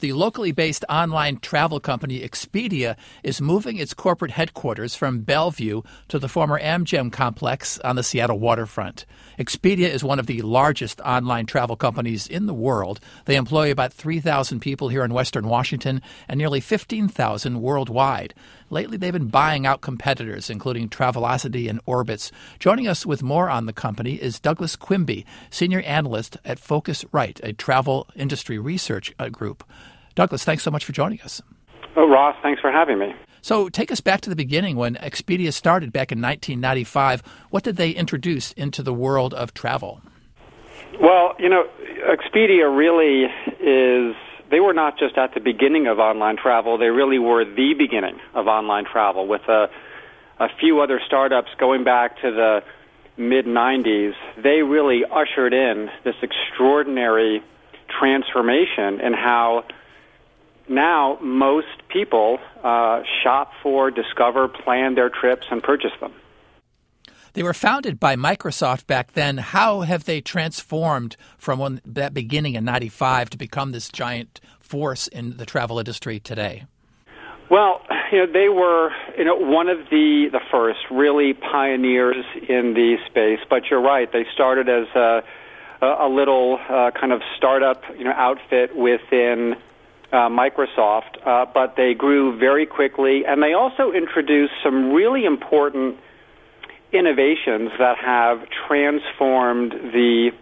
The locally based online travel company Expedia is moving its corporate headquarters from Bellevue to the former Amgen complex on the Seattle waterfront. Expedia is one of the largest online travel companies in the world. They employ about 3,000 people here in Western Washington and nearly 15,000 worldwide. Lately, they've been buying out competitors, including Travelocity and Orbitz. Joining us with more on the company is Douglas Quimby, senior analyst at Focusrite, a travel industry research group. Douglas, thanks so much for joining us. Oh, Ross, thanks for having me. So take us back to the beginning when Expedia started back in 1995. What did they introduce into the world of travel? Well, Expedia really is, they were not just at the beginning of online travel, they really were the beginning of online travel with a few other startups going back to the mid-90s. They really ushered in this extraordinary transformation in how now most people shop for, discover, plan their trips, and purchase them. They were founded by Microsoft back then. How have they transformed from that beginning in 95 to become this giant force in the travel industry today? Well, they were one of the first really pioneers in the space. But you're right, they started as a little kind of startup outfit within Microsoft, but they grew very quickly, and they also introduced some really important innovations that have transformed the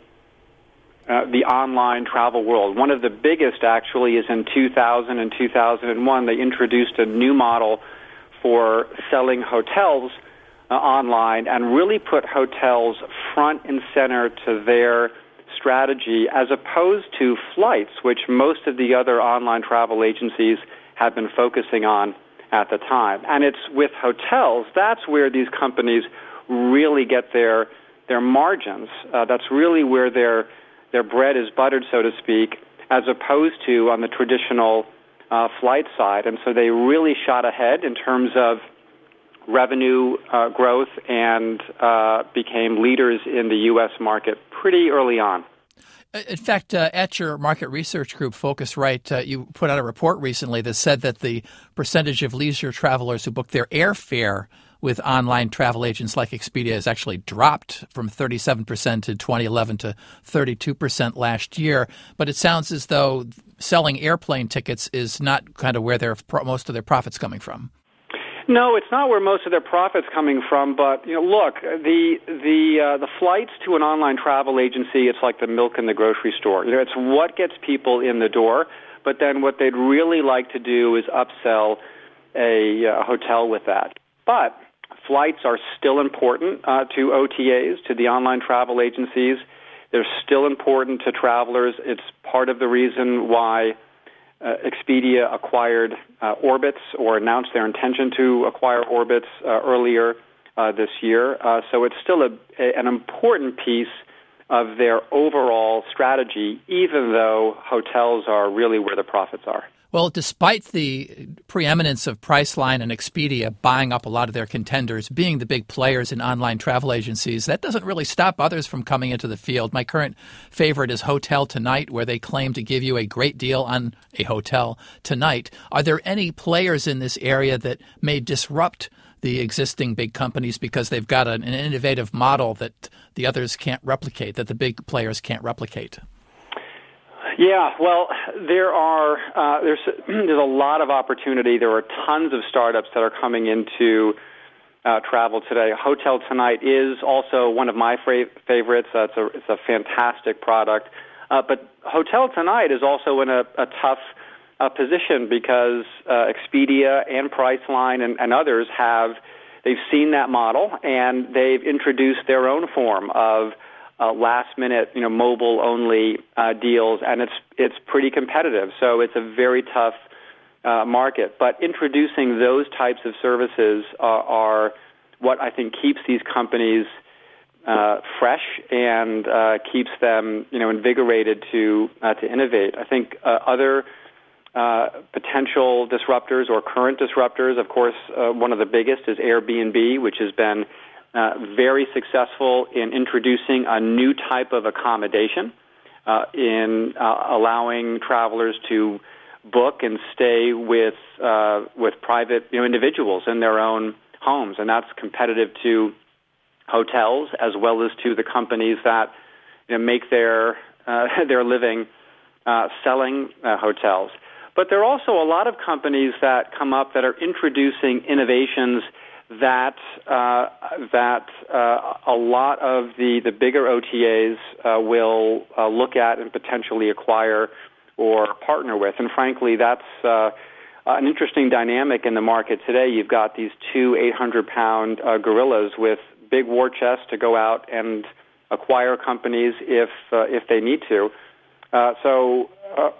online travel world. One of the biggest, actually, is in 2000 and 2001. They introduced a new model for selling hotels online and really put hotels front and center to their strategy as opposed to flights, which most of the other online travel agencies have been focusing on at the time. And it's with hotels, that's where these companies really get their margins. That's really where their bread is buttered, so to speak, as opposed to on the traditional flight side. And so they really shot ahead in terms of revenue growth and became leaders in the U.S. market pretty early on. In fact, at your market research group, Focusrite, you put out a report recently that said that the percentage of leisure travelers who book their airfare with online travel agents like Expedia has actually dropped from 37% in 2011 to 32% last year. But it sounds as though selling airplane tickets is not kind of where most of their profits coming from. No, it's not where most of their profits coming from. But look, the flights to an online travel agency, it's like the milk in the grocery store. It's what gets people in the door. But then what they'd really like to do is upsell a hotel with that. But flights are still important to OTAs, to the online travel agencies. They're still important to travelers. It's part of the reason why Expedia acquired Orbitz or announced their intention to acquire Orbitz earlier this year. So it's still an important piece of their overall strategy, even though hotels are really where the profits are. Well, despite the preeminence of Priceline and Expedia buying up a lot of their contenders, being the big players in online travel agencies, that doesn't really stop others from coming into the field. My current favorite is Hotel Tonight, where they claim to give you a great deal on a hotel tonight. Are there any players in this area that may disrupt the existing big companies because they've got an innovative model that the others can't replicate, that the big players can't replicate? Yeah, well, there's a lot of opportunity. There are tons of startups that are coming into travel today. Hotel Tonight is also one of my favorites. It's a fantastic product. But Hotel Tonight is also in a tough position because Expedia and Priceline and others they've seen that model and they've introduced their own form of last-minute, mobile-only deals, and it's pretty competitive. So it's a very tough market. But introducing those types of services are what I think keeps these companies fresh and keeps them, invigorated to innovate. I think other potential disruptors or current disruptors, of course, one of the biggest is Airbnb, which has been very successful in introducing a new type of accommodation, in allowing travelers to book and stay with private individuals in their own homes, and that's competitive to hotels as well as to the companies that make their living selling hotels. But there are also a lot of companies that come up that are introducing innovations that a lot of the bigger OTAs will look at and potentially acquire or partner with. And frankly, that's an interesting dynamic in the market today. You've got these two 800-pound gorillas with big war chests to go out and acquire companies if they need to. So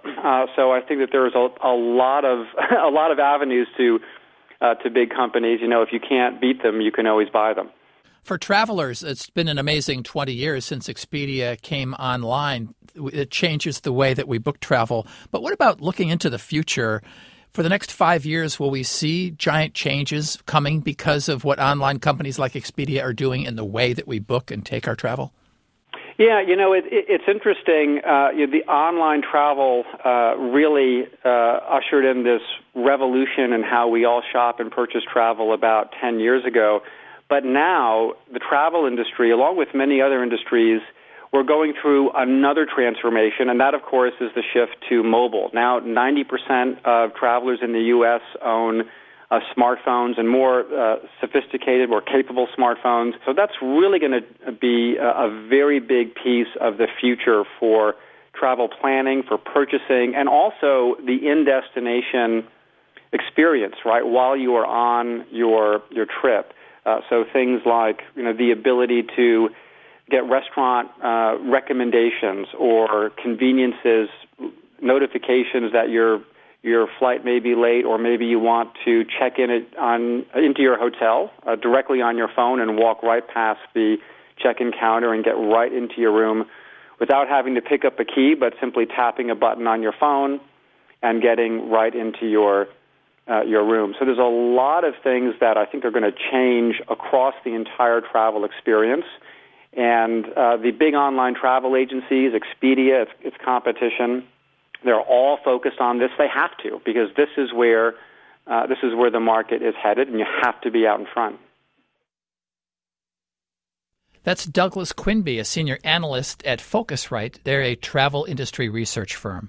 I think that there's a lot of avenues to big companies. If you can't beat them, you can always buy them. For travelers, it's been an amazing 20 years since Expedia came online. It changes the way that we book travel. But what about looking into the future? For the next 5 years, will we see giant changes coming because of what online companies like Expedia are doing in the way that we book and take our travel? Yeah, it's interesting. The online travel really ushered in this revolution in how we all shop and purchase travel about 10 years ago. But now the travel industry, along with many other industries, we're going through another transformation, and that, of course, is the shift to mobile. Now, 90% of travelers in the U.S. own smartphones, and more sophisticated, more capable smartphones. So that's really going to be a very big piece of the future for travel planning, for purchasing, and also the in-destination experience, right, while you are on your trip. So things like, the ability to get restaurant recommendations or conveniences, notifications that your flight may be late, or maybe you want to check into your hotel directly on your phone and walk right past the check-in counter and get right into your room without having to pick up a key, but simply tapping a button on your phone and getting right into your room. So there's a lot of things that I think are going to change across the entire travel experience. And the big online travel agencies, Expedia, its competition, they're all focused on this. They have to, because this is where the market is headed, and you have to be out in front. That's Douglas Quinby, a senior analyst at Focusrite. They're a travel industry research firm.